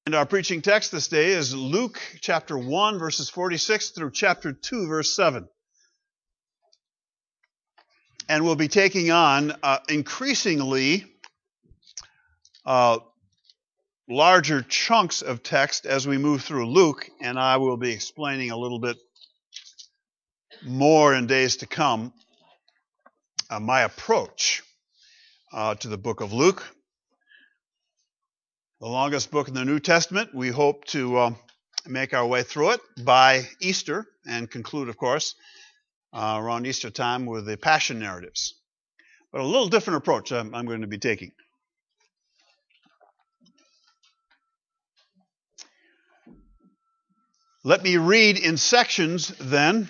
And our preaching text this day is Luke chapter 1, verses 46 through chapter 2, verse 7. And we'll be taking on increasingly larger chunks of text as we move through Luke, and I will be explaining a little bit more in days to come my approach to the book of Luke. The longest book in the New Testament. We hope to make our way through it by Easter and conclude, of course, around Easter time with the Passion narratives. But a little different approach I'm going to be taking. Let me read in sections then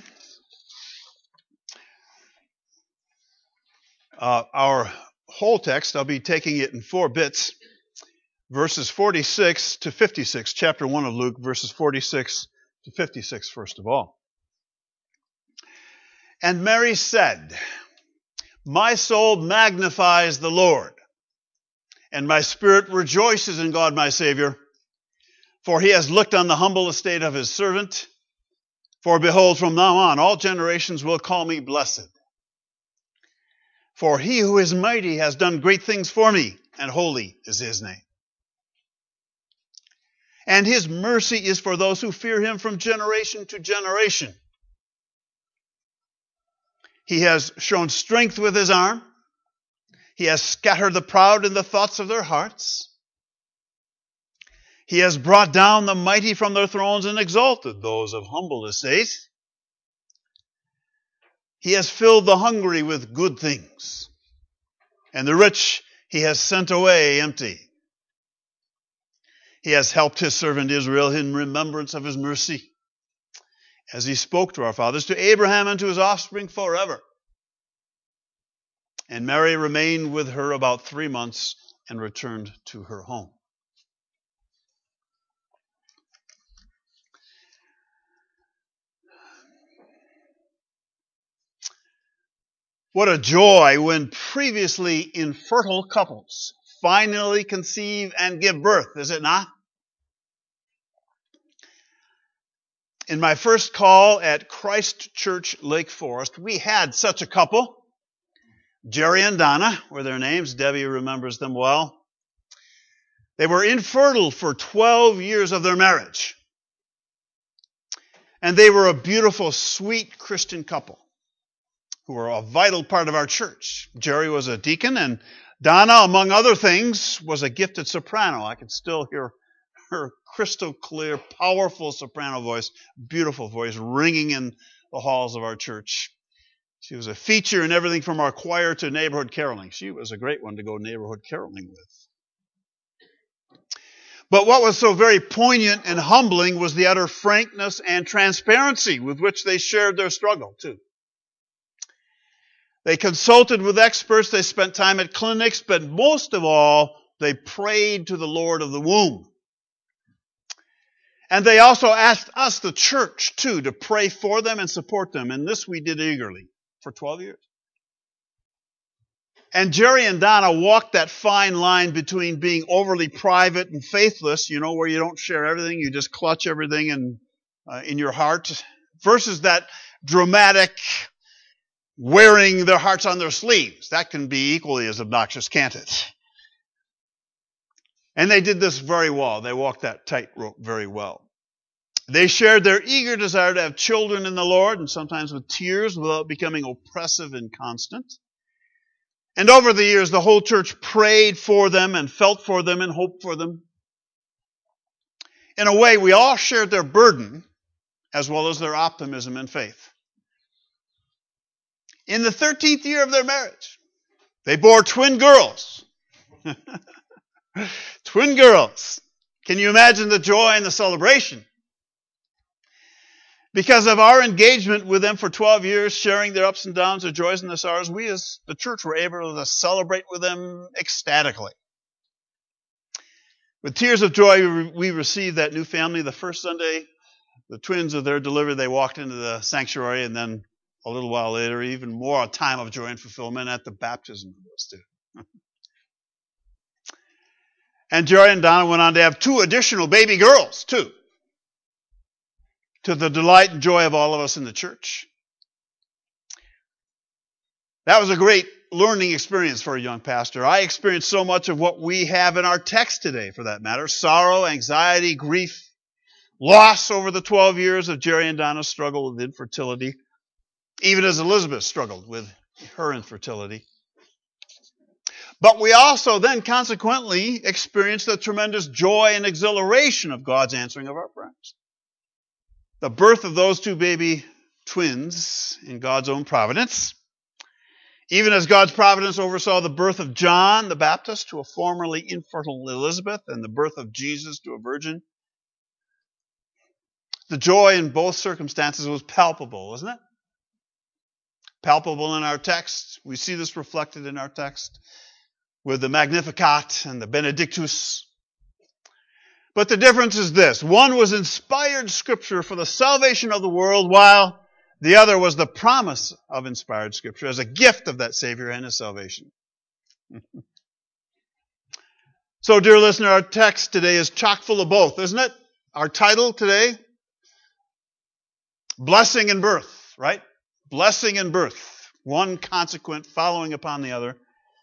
our whole text. I'll be taking it in 4 bits. Verses 46 to 56, chapter 1 of Luke, verses 46 to 56, first of all. And Mary said, "My soul magnifies the Lord, and my spirit rejoices in God my Savior, for he has looked on the humble estate of his servant. For behold, from now on all generations will call me blessed. For he who is mighty has done great things for me, and holy is his name. And his mercy is for those who fear him from generation to generation. He has shown strength with his arm. He has scattered the proud in the thoughts of their hearts. He has brought down the mighty from their thrones and exalted those of humble estate. He has filled the hungry with good things, and the rich he has sent away empty. He has helped his servant Israel in remembrance of his mercy, as he spoke to our fathers, to Abraham and to his offspring forever." And Mary remained with her about 3 months and returned to her home. What a joy when previously infertile couples finally conceive and give birth, is it not? In my first call at Christ Church, Lake Forest, we had such a couple. Jerry and Donna were their names. Debbie remembers them well. They were infertile for 12 years of their marriage. And they were a beautiful, sweet Christian couple who were a vital part of our church. Jerry was a deacon, and Donna, among other things, was a gifted soprano. I can still hear her crystal clear, powerful soprano voice, beautiful voice, ringing in the halls of our church. She was a feature in everything from our choir to neighborhood caroling. She was a great one to go neighborhood caroling with. But what was so very poignant and humbling was the utter frankness and transparency with which they shared their struggle, too. They consulted with experts, they spent time at clinics, but most of all, they prayed to the Lord of the womb. And they also asked us, the church, too, to pray for them and support them. And this we did eagerly for 12 years. And Jerry and Donna walked that fine line between being overly private and faithless, where you don't share everything, you just clutch everything in your heart, versus that dramatic wearing their hearts on their sleeves. That can be equally as obnoxious, can't it? And they did this very well. They walked that tightrope very well. They shared their eager desire to have children in the Lord, and sometimes with tears without becoming oppressive and constant. And over the years, the whole church prayed for them and felt for them and hoped for them. In a way, we all shared their burden as well as their optimism and faith. In the 13th year of their marriage, they bore twin girls. Twin girls. Can you imagine the joy and the celebration? Because of our engagement with them for 12 years, sharing their ups and downs, their joys and their sorrows, we as the church were able to celebrate with them ecstatically. With tears of joy, we received that new family. The first Sunday, the twins of their delivery, they walked into the sanctuary, and then a little while later, even more a time of joy and fulfillment at the baptism of those two. And Jerry and Donna went on to have 2 additional baby girls, too, to the delight and joy of all of us in the church. That was a great learning experience for a young pastor. I experienced so much of what we have in our text today, for that matter. Sorrow, anxiety, grief, loss over the 12 years of Jerry and Donna's struggle with infertility, even as Elizabeth struggled with her infertility. But we also then consequently experienced the tremendous joy and exhilaration of God's answering of our prayers. The birth of those 2 baby twins in God's own providence, even as God's providence oversaw the birth of John the Baptist to a formerly infertile Elizabeth and the birth of Jesus to a virgin. The joy in both circumstances was palpable, wasn't it? Palpable in our text. We see this reflected in our text with the Magnificat and the Benedictus. But the difference is this. One was inspired scripture for the salvation of the world, while the other was the promise of inspired scripture as a gift of that Savior and his salvation. So, dear listener, our text today is chock full of both, isn't it? Our title today, Blessing and Birth, right? Blessing and birth. One consequent following upon the other.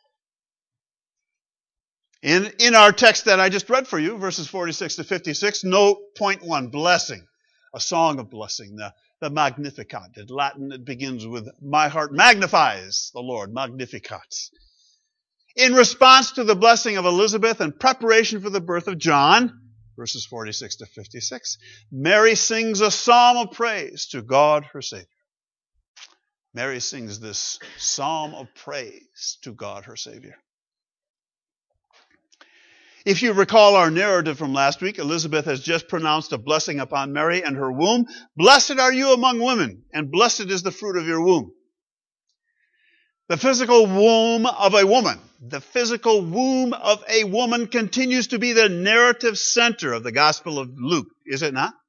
In our text that I just read for you, verses 46 to 56, note point 1, blessing. A song of blessing, the Magnificat. In Latin, it begins with, my heart magnifies the Lord, Magnificat. In response to the blessing of Elizabeth and preparation for the birth of John, verses 46 to 56, Mary sings a psalm of praise to God, her Savior. Mary sings this psalm of praise to God, her Savior. If you recall our narrative from last week, Elizabeth has just pronounced a blessing upon Mary and her womb. Blessed are you among women, and blessed is the fruit of your womb. The physical womb of a woman, continues to be the narrative center of the Gospel of Luke, is it not?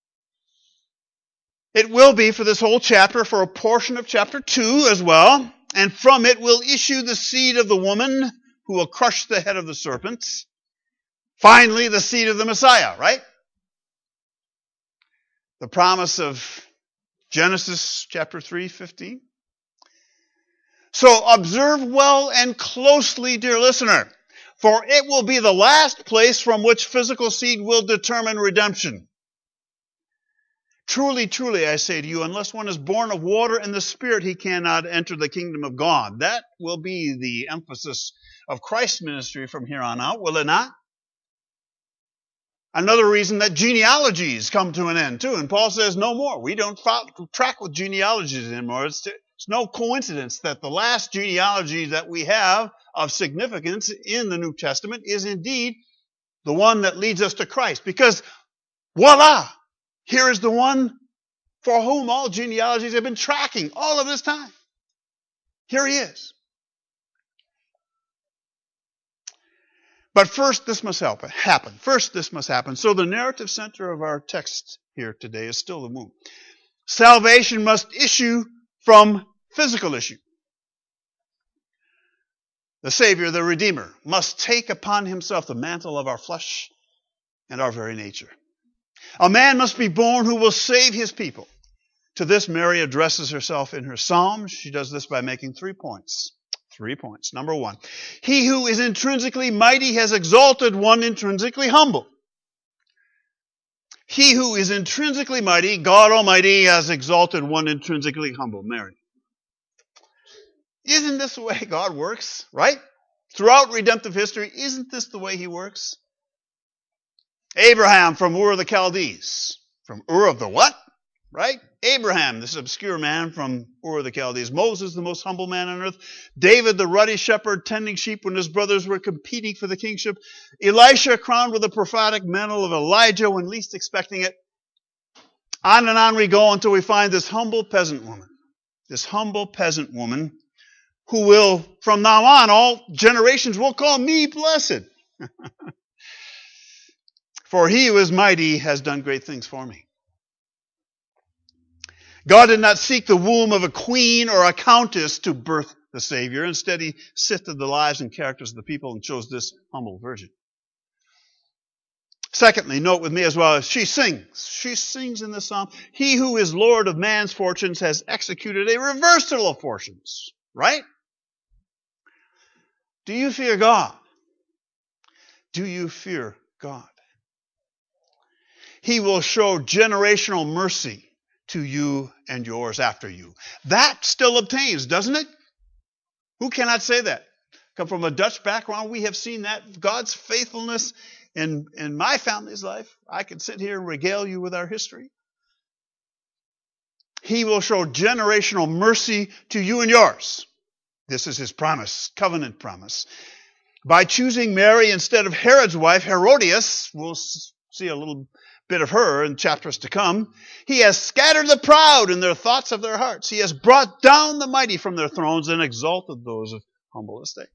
It will be for this whole chapter, for a portion of chapter 2 as well, and from it will issue the seed of the woman who will crush the head of the serpent. Finally, the seed of the Messiah, right? The promise of Genesis chapter 3:15. So observe well and closely, dear listener, for it will be the last place from which physical seed will determine redemption. Truly, truly, I say to you, unless one is born of water and the Spirit, he cannot enter the kingdom of God. That will be the emphasis of Christ's ministry from here on out, will it not? Another reason that genealogies come to an end, too. And Paul says no more. We don't track with genealogies anymore. It's no coincidence that the last genealogy that we have of significance in the New Testament is indeed the one that leads us to Christ. Because, voila, here is the one for whom all genealogies have been tracking all of this time. Here he is. But first, this must happen. So the narrative center of our text here today is still the womb. Salvation must issue from physical issue. The Savior, the Redeemer, must take upon himself the mantle of our flesh and our very nature. A man must be born who will save his people. To this, Mary addresses herself in her psalm. She does this by making 3 points. 3 points. Number 1, he who is intrinsically mighty has exalted one intrinsically humble. He who is intrinsically mighty, God Almighty, has exalted one intrinsically humble, Mary. Isn't this the way God works, right? Throughout redemptive history, isn't this the way he works? Abraham from Ur of the Chaldees. From Ur of the what? Right? Abraham, this obscure man from Ur of the Chaldees. Moses, the most humble man on earth. David, the ruddy shepherd, tending sheep when his brothers were competing for the kingship. Elisha, crowned with the prophetic mantle of Elijah when least expecting it. On and on we go until we find this humble peasant woman. This humble peasant woman who will, from now on, all generations will call me blessed. For he who is mighty has done great things for me. God did not seek the womb of a queen or a countess to birth the Savior. Instead, he sifted the lives and characters of the people and chose this humble virgin. Secondly, note with me as well, she sings. She sings in this psalm. He who is Lord of man's fortunes has executed a reversal of fortunes. Right? Do you fear God? Do you fear God? He will show generational mercy to you and yours after you. That still obtains, doesn't it? Who cannot say that? Come from a Dutch background, we have seen that God's faithfulness in my family's life. I could sit here and regale you with our history. He will show generational mercy to you and yours. This is his promise, covenant promise. By choosing Mary instead of Herod's wife, Herodias, we'll see a little bit of her in chapters to come, he has scattered the proud in their thoughts of their hearts. He has brought down the mighty from their thrones and exalted those of humble estate.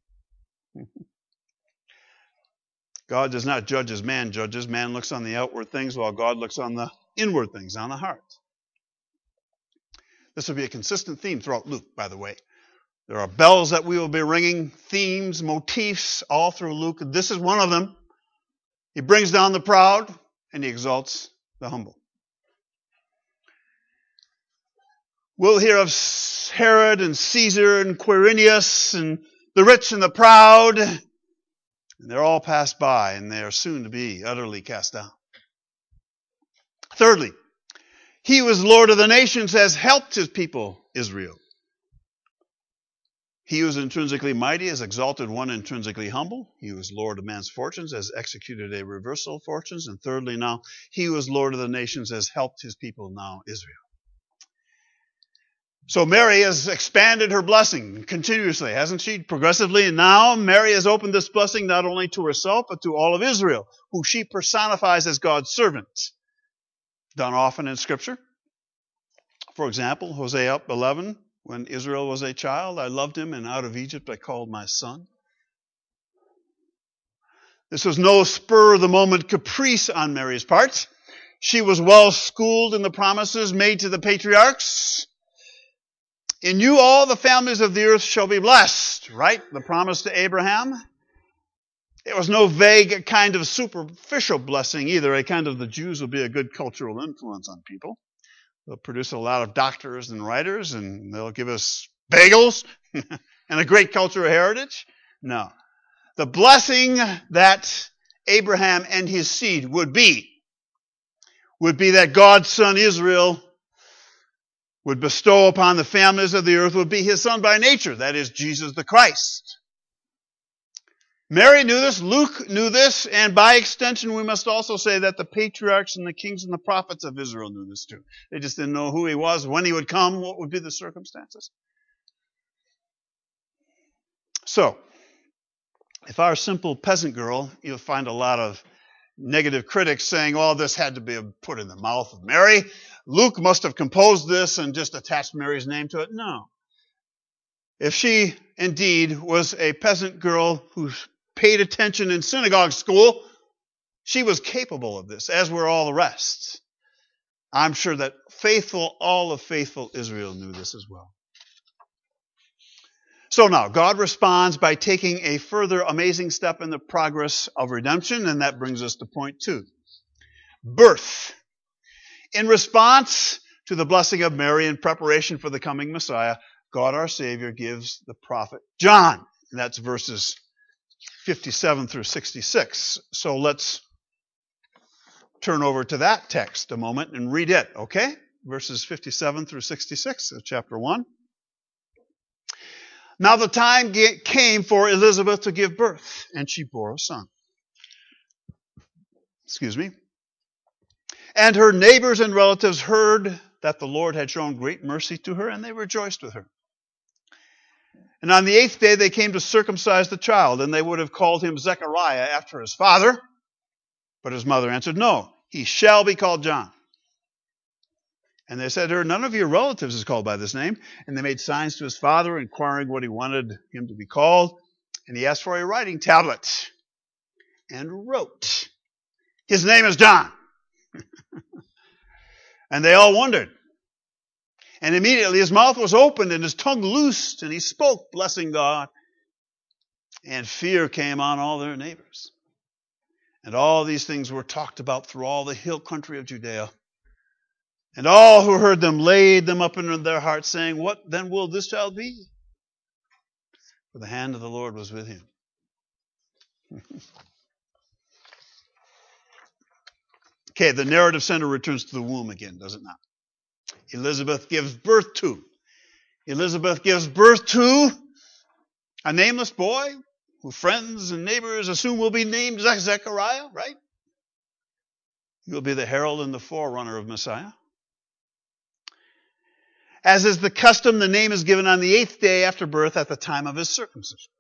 God does not judge as man judges. Man looks on the outward things while God looks on the inward things, on the heart. This will be a consistent theme throughout Luke, by the way. There are bells that we will be ringing, themes, motifs, all through Luke. This is one of them. He brings down the proud and he exalts the humble. We'll hear of Herod and Caesar and Quirinius and the rich and the proud. And they're all passed by and they are soon to be utterly cast down. Thirdly, he who is Lord of the nations has helped his people, Israel. He who is intrinsically mighty has exalted one intrinsically humble. He who is Lord of man's fortunes has executed a reversal of fortunes. And thirdly now, he who is Lord of the nations has helped his people, now Israel. So Mary has expanded her blessing continuously, hasn't she? Progressively. And now Mary has opened this blessing not only to herself, but to all of Israel, who she personifies as God's servant. Done often in Scripture. For example, Hosea 11, when Israel was a child, I loved him, and out of Egypt I called my son. This was no spur-of-the-moment caprice on Mary's part. She was well schooled in the promises made to the patriarchs. In you all the families of the earth shall be blessed, right? The promise to Abraham. It was no vague kind of superficial blessing either, a kind of the Jews will be a good cultural influence on people. They'll produce a lot of doctors and writers, and they'll give us bagels and a great cultural heritage. No. The blessing that Abraham and his seed would be that God's son Israel would bestow upon the families of the earth would be his son by nature, that is, Jesus the Christ. Mary knew this, Luke knew this, and by extension we must also say that the patriarchs and the kings and the prophets of Israel knew this too. They just didn't know who he was, when he would come, what would be the circumstances. So, if our simple peasant girl, you'll find a lot of negative critics saying, oh, this had to be put in the mouth of Mary. Luke must have composed this and just attached Mary's name to it. No. If she indeed was a peasant girl who paid attention in synagogue school, she was capable of this, as were all the rest. I'm sure that all of faithful Israel knew this as well. So now, God responds by taking a further amazing step in the progress of redemption, and that brings us to point 2. Birth. In response to the blessing of Mary in preparation for the coming Messiah, God our Savior gives the prophet John. And that's verses 57 through 66. So let's turn over to that text a moment and read it, okay? Verses 57 through 66 of chapter 1. Now the time came for Elizabeth to give birth, and she bore a son. And her neighbors and relatives heard that the Lord had shown great mercy to her, and they rejoiced with her. And on the 8th day they came to circumcise the child, and they would have called him Zechariah after his father. But his mother answered, no, he shall be called John. And they said to her, none of your relatives is called by this name. And they made signs to his father, inquiring what he wanted him to be called. And he asked for a writing tablet and wrote, his name is John. And they all wondered. And immediately his mouth was opened and his tongue loosed, and he spoke, blessing God. And fear came on all their neighbors. And all these things were talked about through all the hill country of Judea. And all who heard them laid them up in their hearts, saying, What then will this child be? For the hand of the Lord was with him. Okay, the narrative center returns to the womb again, does it not? Elizabeth gives birth to a nameless boy who friends and neighbors assume will be named Zechariah, right? He will be the herald and the forerunner of Messiah. As is the custom, the name is given on the 8th day after birth at the time of his circumcision.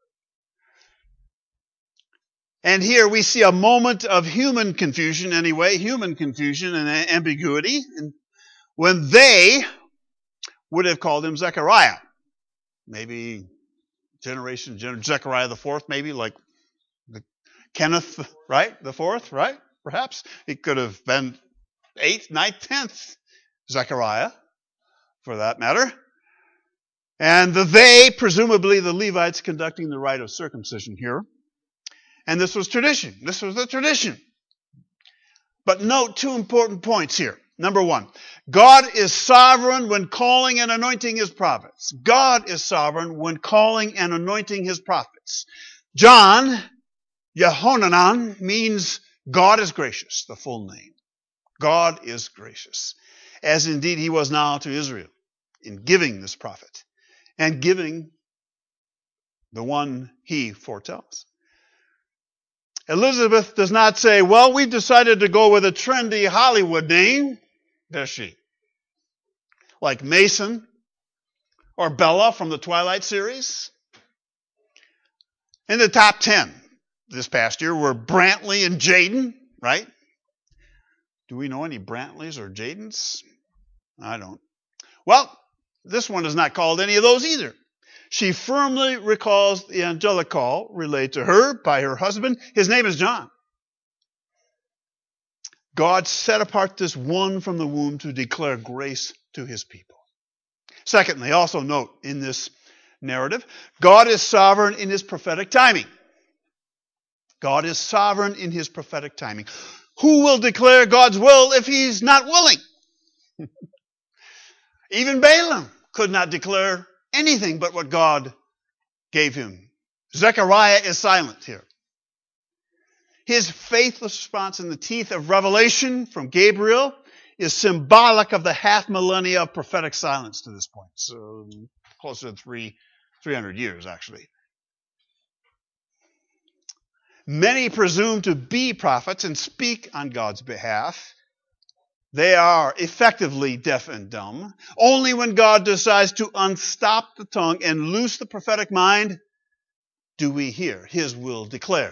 And here we see a moment of human confusion and ambiguity, when they would have called him Zechariah. Maybe Zechariah the fourth, maybe like Kenneth, right? The fourth, right? Perhaps. It could have been 8th, 9th, 10th Zechariah, for that matter. And they, presumably the Levites, conducting the rite of circumcision here. And this was tradition. This was the tradition. But note two important points here. Number one, God is sovereign when calling and anointing his prophets. God is sovereign when calling and anointing his prophets. John, Yehonanan, means God is gracious, the full name. God is gracious, as indeed he was now to Israel in giving this prophet and giving the one he foretells. Elizabeth does not say, well, we've decided to go with a trendy Hollywood name, does she? Like Mason or Bella from the Twilight series. In the top 10 this past year were Brantley and Jaden, right? Do we know any Brantleys or Jadens? I don't. Well, this one is not called any of those either. She firmly recalls the angelic call relayed to her by her husband. His name is John. God set apart this one from the womb to declare grace to his people. Secondly, also note in this narrative, God is sovereign in his prophetic timing. God is sovereign in his prophetic timing. Who will declare God's will if he's not willing? Even Balaam could not declare anything but what God gave him. Zechariah is silent here. His faithless response in the teeth of revelation from Gabriel is symbolic of the half millennia of prophetic silence to this point. So closer to 300 years, actually. Many presume to be prophets and speak on God's behalf. They are effectively deaf and dumb. Only when God decides to unstop the tongue and loose the prophetic mind do we hear his will declared.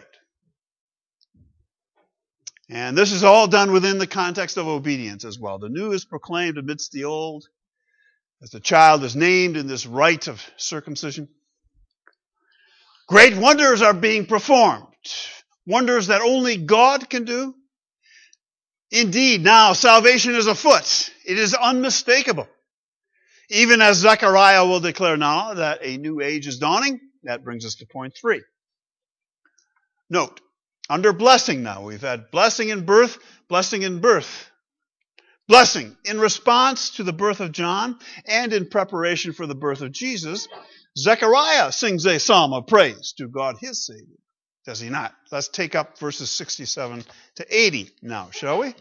And this is all done within the context of obedience as well. The new is proclaimed amidst the old, as the child is named in this rite of circumcision. Great wonders are being performed, wonders that only God can do. Indeed, now salvation is afoot. It is unmistakable. Even as Zechariah will declare now that a new age is dawning. That brings us to point 3. Note, under blessing now, we've had blessing in birth, blessing in birth. Blessing in response to the birth of John and in preparation for the birth of Jesus, Zechariah sings a psalm of praise to God his Savior. Does he not? Let's take up verses 67 to 80 now, shall we?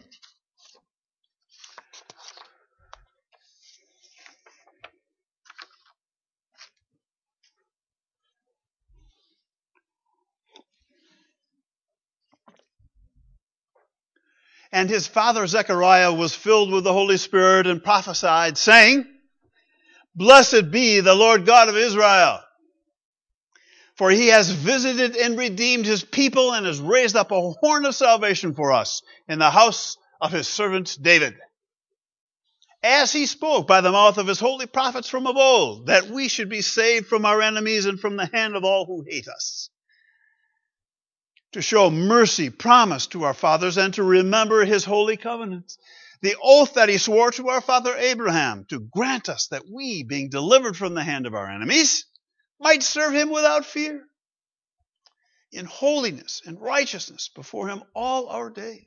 And his father Zechariah was filled with the Holy Spirit and prophesied, saying, Blessed be the Lord God of Israel, for he has visited and redeemed his people and has raised up a horn of salvation for us in the house of his servant David. As he spoke by the mouth of his holy prophets from of old, that we should be saved from our enemies and from the hand of all who hate us. To show mercy promised to our fathers and to remember his holy covenant. The oath that he swore to our father Abraham to grant us that we, being delivered from the hand of our enemies, might serve him without fear, in holiness and righteousness before him all our days.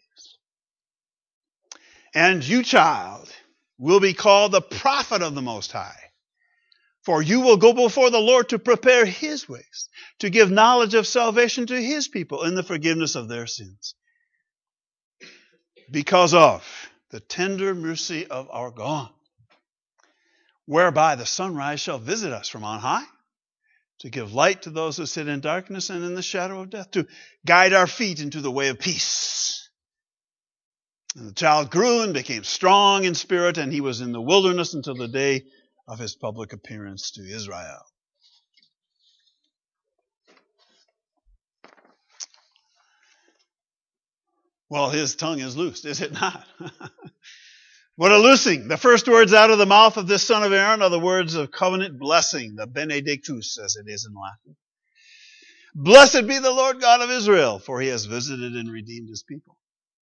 And you, child, will be called the prophet of the Most High. For you will go before the Lord to prepare his ways, to give knowledge of salvation to his people in the forgiveness of their sins. Because of the tender mercy of our God, whereby the sunrise shall visit us from on high, to give light to those who sit in darkness and in the shadow of death, to guide our feet into the way of peace. And the child grew and became strong in spirit, and he was in the wilderness until the day of his public appearance to Israel. Well, his tongue is loosed, is it not? What a loosing. The first words out of the mouth of this son of Aaron are the words of covenant blessing, the benedictus, as it is in Latin. Blessed be the Lord God of Israel, for he has visited and redeemed his people.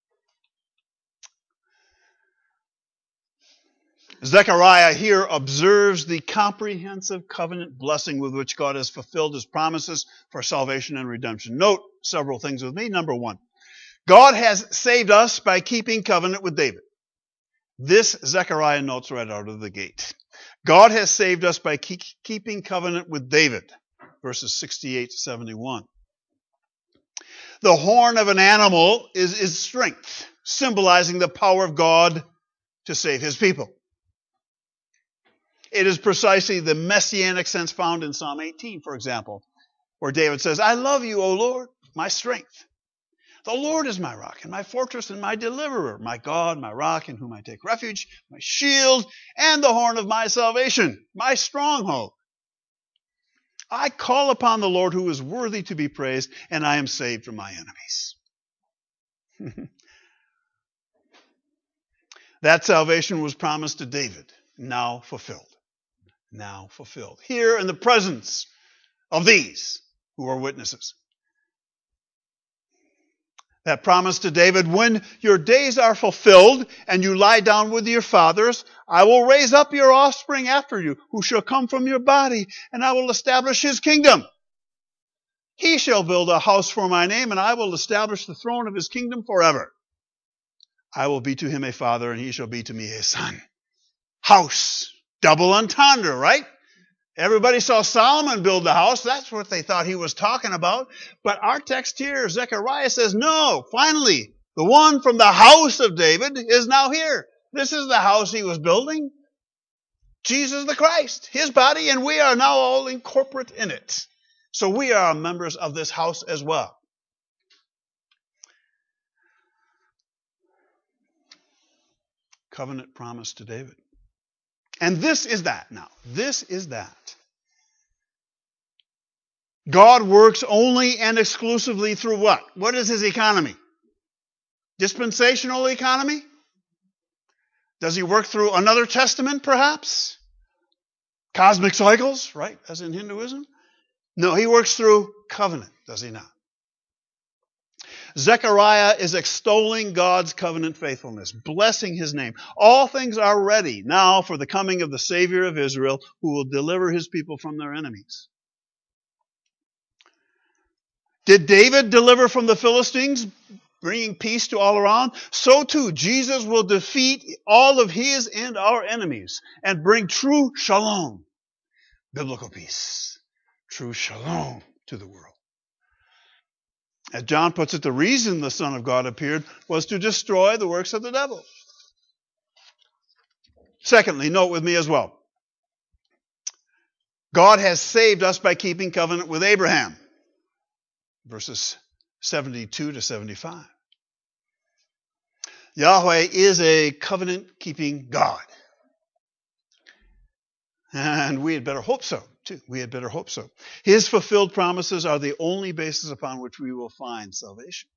Zechariah here observes the comprehensive covenant blessing with which God has fulfilled his promises for salvation and redemption. Note several things with me. Number one, God has saved us by keeping covenant with David. This Zechariah notes right out of the gate. God has saved us by keeping covenant with David. Verses 68 to 71. The horn of an animal is strength, symbolizing the power of God to save his people. It is precisely the messianic sense found in Psalm 18, for example, where David says, I love you, O Lord, my strength. The Lord is my rock and my fortress and my deliverer, my God, my rock in whom I take refuge, my shield and the horn of my salvation, my stronghold. I call upon the Lord who is worthy to be praised, and I am saved from my enemies. That salvation was promised to David, now fulfilled. Now fulfilled. Here in the presence of these who are witnesses. That promise to David, when your days are fulfilled and you lie down with your fathers, I will raise up your offspring after you, who shall come from your body, and I will establish his kingdom. He shall build a house for my name, and I will establish the throne of his kingdom forever. I will be to him a father, and he shall be to me a son. House. Double entendre, right? Everybody saw Solomon build the house. That's what they thought he was talking about. But our text here, Zechariah says, no, finally, the one from the house of David is now here. This is the house he was building. Jesus the Christ, his body, and we are now all incorporate in it. So we are members of this house as well. Covenant promise to David. And this is that now. This is that. God works only and exclusively through what? What is his economy? Dispensational economy? Does he work through another testament, perhaps? Cosmic cycles, right, as in Hinduism? No, he works through covenant, does he not? Zechariah is extolling God's covenant faithfulness, blessing his name. All things are ready now for the coming of the Savior of Israel, who will deliver his people from their enemies. Did David deliver from the Philistines, bringing peace to all around? So too, Jesus will defeat all of his and our enemies and bring true shalom, biblical peace, true shalom to the world. As John puts it, the reason the Son of God appeared was to destroy the works of the devil. Secondly, note with me as well. God has saved us by keeping covenant with Abraham. Verses 72 to 75. Yahweh is a covenant-keeping God. And we had better hope so, too. We had better hope so. His fulfilled promises are the only basis upon which we will find salvation.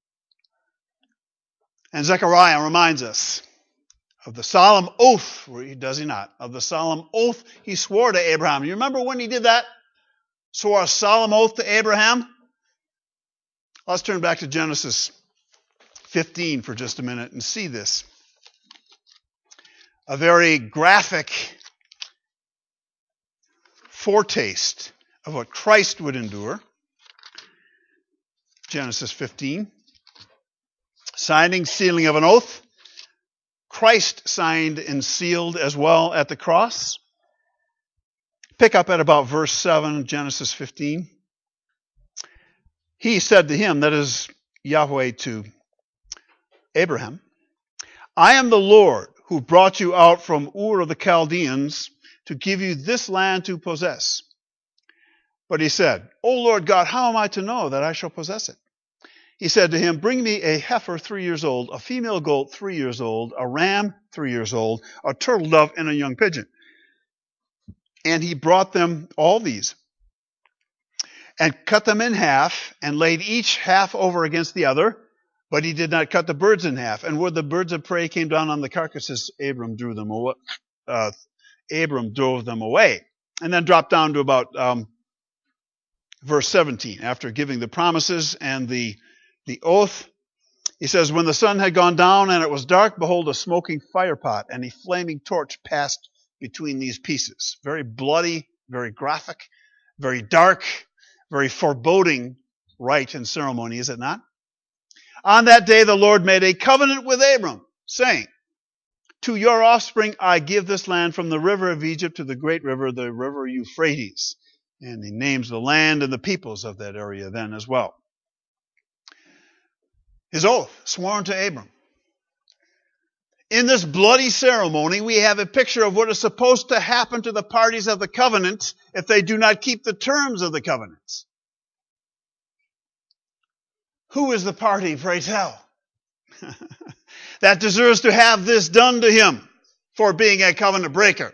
And Zechariah reminds us of the solemn oath, does he not? Of the solemn oath he swore to Abraham. You remember when he did that? Swore a solemn oath to Abraham? Let's turn back to Genesis 15 for just a minute and see this. A very graphic foretaste of what Christ would endure. Genesis 15. Signing, sealing of an oath. Christ signed and sealed as well at the cross. Pick up at about verse 7, Genesis 15. He said to him, that is Yahweh to Abraham, I am the Lord who brought you out from Ur of the Chaldeans to give you this land to possess. But he said, O Lord God, how am I to know that I shall possess it? He said to him, bring me a heifer 3 years old, a female goat 3 years old, a ram 3 years old, a turtle dove, and a young pigeon. And he brought them, all these, and cut them in half, and laid each half over against the other. But he did not cut the birds in half. And where the birds of prey came down on the carcasses, Abram drove them away. And then dropped down to about verse 17. After giving the promises and the oath, he says, when the sun had gone down and it was dark, behold, a smoking fire pot and a flaming torch passed between these pieces. Very bloody, very graphic, very dark, very foreboding rite and ceremony, is it not? On that day the Lord made a covenant with Abram, saying, to your offspring I give this land from the river of Egypt to the great river, the river Euphrates. And he names the land and the peoples of that area then as well. His oath, sworn to Abram. In this bloody ceremony, we have a picture of what is supposed to happen to the parties of the covenant if they do not keep the terms of the covenant. Who is the party, pray tell, that deserves to have this done to him for being a covenant breaker?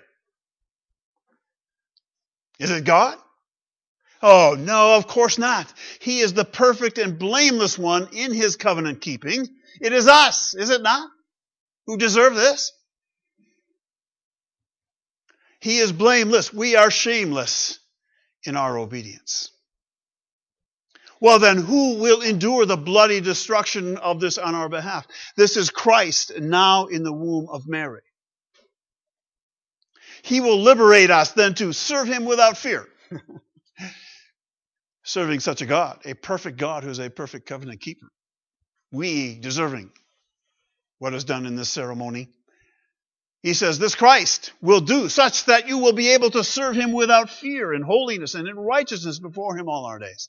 Is it God? Oh, no, of course not. He is the perfect and blameless one in his covenant keeping. It is us, is it not, who deserve this? He is blameless. We are shameless in our obedience. Well, then, who will endure the bloody destruction of this on our behalf? This is Christ now in the womb of Mary. He will liberate us then to serve him without fear. Serving such a God, a perfect God who is a perfect covenant keeper. We deserving what is done in this ceremony. He says, this Christ will do such that you will be able to serve him without fear in holiness and in righteousness before him all our days.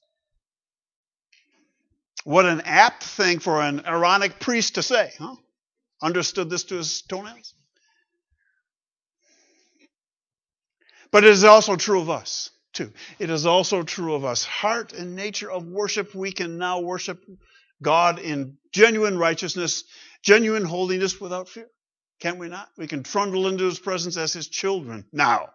What an apt thing for an Aaronic priest to say, huh? Understood this to his toenails? But it is also true of us, too. It is also true of us. Heart and nature of worship, we can now worship God in genuine righteousness, genuine holiness without fear. Can we not? We can trundle into his presence as his children now.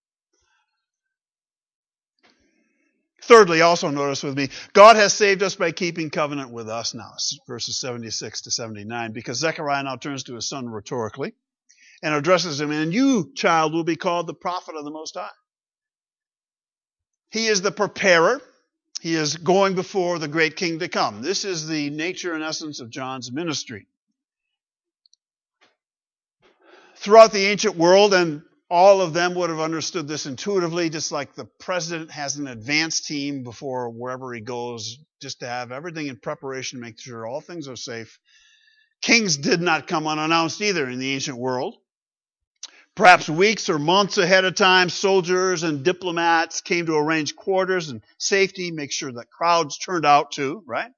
Thirdly, also notice with me, God has saved us by keeping covenant with us now, verses 76 to 79, because Zechariah now turns to his son rhetorically and addresses him, and you, child, will be called the prophet of the Most High. He is the preparer. He is going before the great king to come. This is the nature and essence of John's ministry. Throughout the ancient world, and all of them would have understood this intuitively, just like the president has an advance team before wherever he goes, just to have everything in preparation, make sure all things are safe. Kings did not come unannounced either in the ancient world. Perhaps weeks or months ahead of time, soldiers and diplomats came to arrange quarters and safety, make sure that crowds turned out too, right?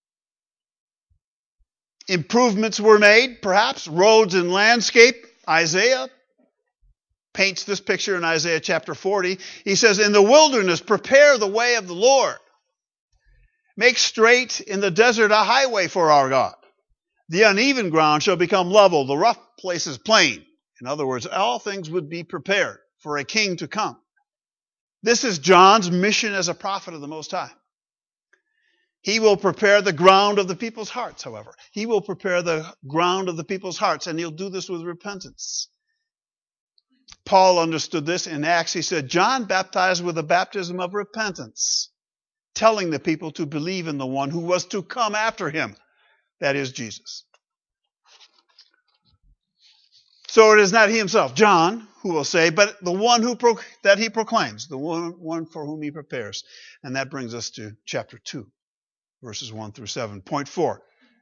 Improvements were made, perhaps, roads and landscape. Isaiah paints this picture in Isaiah chapter 40. He says, in the wilderness, prepare the way of the Lord. Make straight in the desert a highway for our God. The uneven ground shall become level, the rough places plain. In other words, all things would be prepared for a king to come. This is John's mission as a prophet of the Most High. He will prepare the ground of the people's hearts, however. He will prepare the ground of the people's hearts, and he'll do this with repentance. Paul understood this in Acts. He said, John baptized with a baptism of repentance, telling the people to believe in the one who was to come after him, that is Jesus. So it is not he himself, John, who will say, but the one that he proclaims, the one for whom he prepares. And that brings us to chapter 2. verses 1 through 7. Point 4.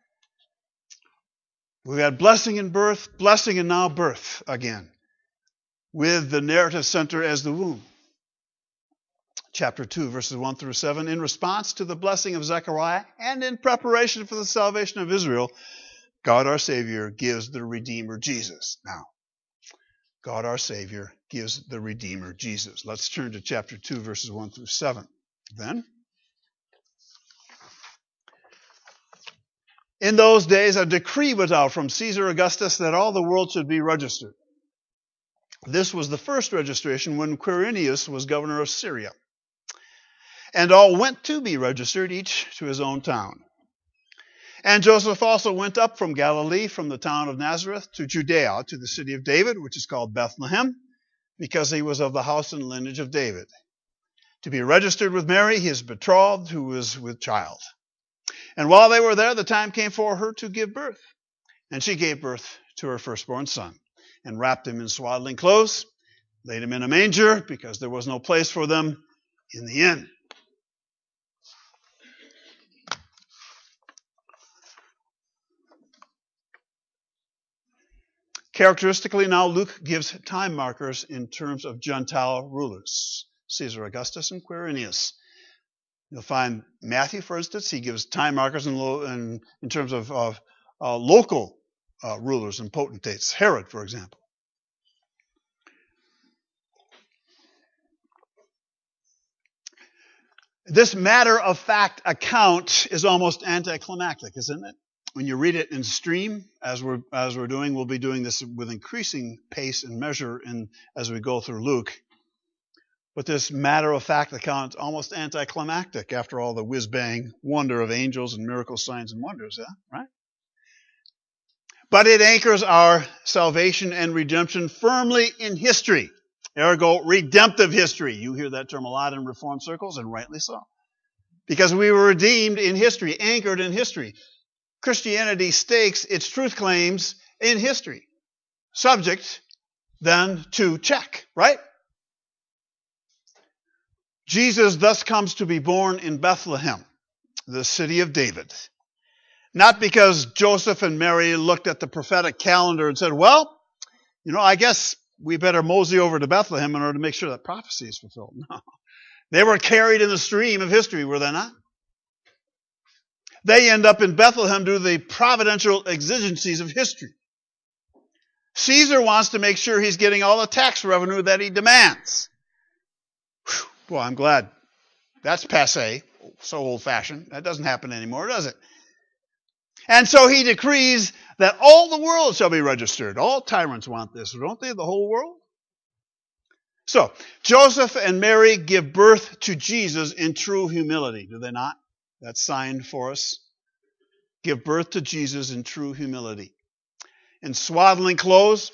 We've had blessing in birth, blessing and now birth again, with the narrative center as the womb. Chapter 2, verses 1 through 7. In response to the blessing of Zechariah and in preparation for the salvation of Israel, God our Savior gives the Redeemer Jesus. Now, God our Savior gives the Redeemer Jesus. Let's turn to chapter 2, verses 1 through 7. Then, in those days, a decree went out from Caesar Augustus that all the world should be registered. This was the first registration when Quirinius was governor of Syria. And all went to be registered, each to his own town. And Joseph also went up from Galilee, from the town of Nazareth, to Judea, to the city of David, which is called Bethlehem, because he was of the house and lineage of David, to be registered with Mary, his betrothed, who was with child. And while they were there, the time came for her to give birth. And she gave birth to her firstborn son, and wrapped him in swaddling clothes, laid him in a manger, because there was no place for them in the inn. Characteristically, now Luke gives time markers in terms of Gentile rulers, Caesar Augustus and Quirinius. You'll find Matthew, for instance, he gives time markers in terms of local rulers and potentates. Herod, for example. This matter-of-fact account is almost anticlimactic, isn't it? When you read it in stream, as we're doing, we'll be doing this with increasing pace and measure as we go through Luke. But this matter-of-fact account, almost anticlimactic after all the whiz-bang wonder of angels and miracles, signs, and wonders, right? But it anchors our salvation and redemption firmly in history. Ergo, redemptive history. You hear that term a lot in Reformed circles, and rightly so. Because we were redeemed in history, anchored in history. Christianity stakes its truth claims in history. Subject, then, to check, right? Jesus thus comes to be born in Bethlehem, the city of David. Not because Joseph and Mary looked at the prophetic calendar and said, well, I guess we better mosey over to Bethlehem in order to make sure that prophecy is fulfilled. No. They were carried in the stream of history, were they not? They end up in Bethlehem due to the providential exigencies of history. Caesar wants to make sure he's getting all the tax revenue that he demands. Whew, boy, I'm glad that's passé, so old-fashioned. That doesn't happen anymore, does it? And so he decrees that all the world shall be registered. All tyrants want this, don't they? The whole world? So, Joseph and Mary give birth to Jesus in true humility, do they not? That's signed for us. Give birth to Jesus in true humility. In swaddling clothes,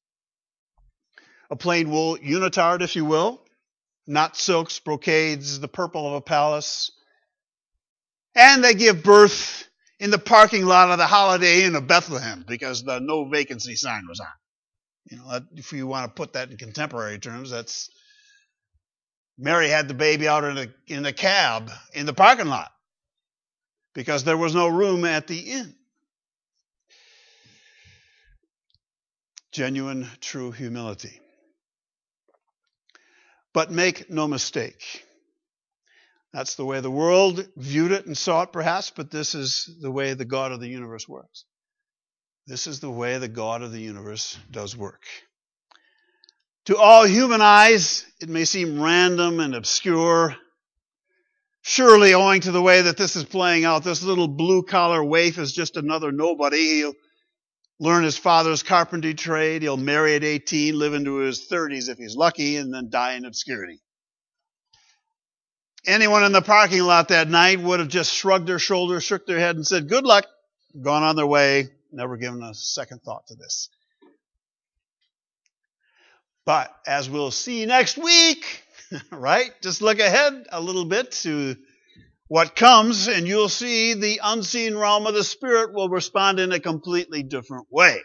a plain wool unitard, if you will, not silks, brocades, the purple of a palace. And they give birth in the parking lot of the Holiday Inn of Bethlehem because the no vacancy sign was on. If you want to put that in contemporary terms, that's Mary had the baby out in the cab in the parking lot because there was no room at the inn. Genuine, true humility. But make no mistake. That's the way the world viewed it and saw it perhaps, but this is the way the God of the universe works. This is the way the God of the universe does work. To all human eyes, it may seem random and obscure. Surely, owing to the way that this is playing out, this little blue-collar waif is just another nobody. He'll learn his father's carpentry trade. He'll marry at 18, live into his 30s if he's lucky, and then die in obscurity. Anyone in the parking lot that night would have just shrugged their shoulders, shook their head, and said, good luck, gone on their way, never given a second thought to this. But as we'll see next week, right? Just look ahead a little bit to what comes, and you'll see the unseen realm of the Spirit will respond in a completely different way.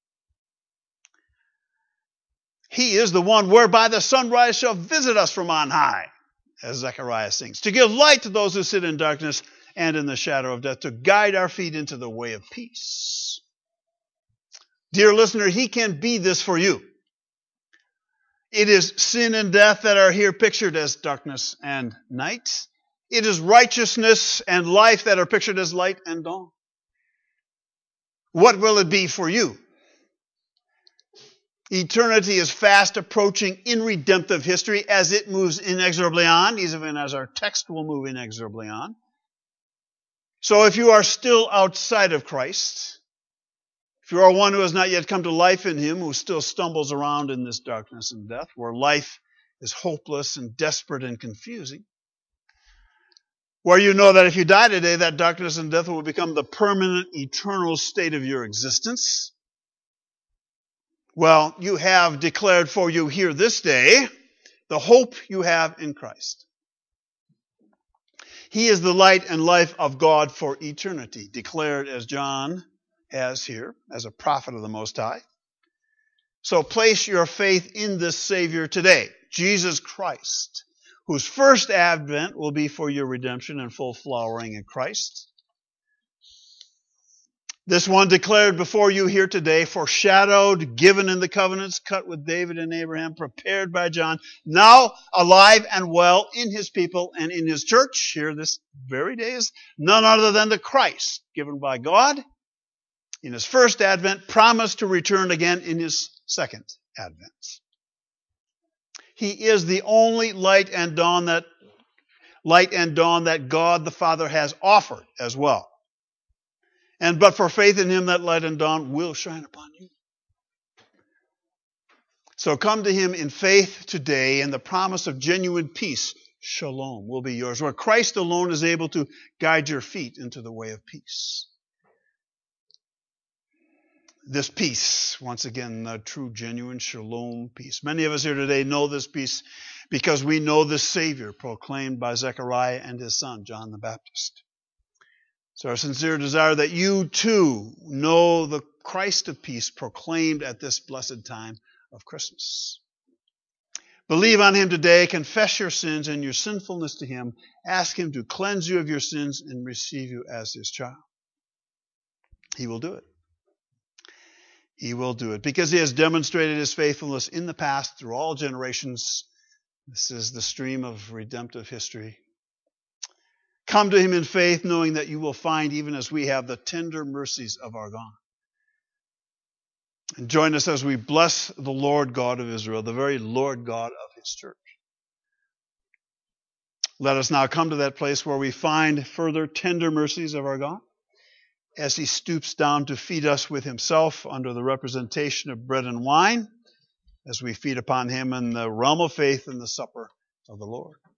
He is the one whereby the sunrise shall visit us from on high, as Zechariah sings, to give light to those who sit in darkness and in the shadow of death, to guide our feet into the way of peace. Dear listener, he can be this for you. It is sin and death that are here pictured as darkness and night. It is righteousness and life that are pictured as light and dawn. What will it be for you? Eternity is fast approaching in redemptive history as it moves inexorably on, even as our text will move inexorably on. So if you are still outside of Christ, if you are one who has not yet come to life in him, who still stumbles around in this darkness and death, where life is hopeless and desperate and confusing, where you know that if you die today, that darkness and death will become the permanent, eternal state of your existence, well, you have declared for you here this day the hope you have in Christ. He is the light and life of God for eternity, declared as John has here, as a prophet of the Most High. So place your faith in this Savior today, Jesus Christ, whose first advent will be for your redemption and full flowering in Christ. This one declared before you here today, foreshadowed, given in the covenants, cut with David and Abraham, prepared by John, now alive and well in his people and in his church, here this very day, is none other than the Christ, given by God in his first advent, promised to return again in his second advent. He is the only light and dawn that God the Father has offered as well. And but for faith in him, that light and dawn will shine upon you. So come to him in faith today, and the promise of genuine peace, shalom, will be yours, where Christ alone is able to guide your feet into the way of peace. This peace, once again, the true, genuine shalom peace. Many of us here today know this peace because we know the Savior proclaimed by Zechariah and his son, John the Baptist. It's our sincere desire that you too know the Christ of peace proclaimed at this blessed time of Christmas. Believe on him today, confess your sins and your sinfulness to him, ask him to cleanse you of your sins and receive you as his child. He will do it. He will do it because he has demonstrated his faithfulness in the past through all generations. This is the stream of redemptive history. Come to him in faith, knowing that you will find, even as we have, the tender mercies of our God. And join us as we bless the Lord God of Israel, the very Lord God of his church. Let us now come to that place where we find further tender mercies of our God, as he stoops down to feed us with himself under the representation of bread and wine, as we feed upon him in the realm of faith in the supper of the Lord.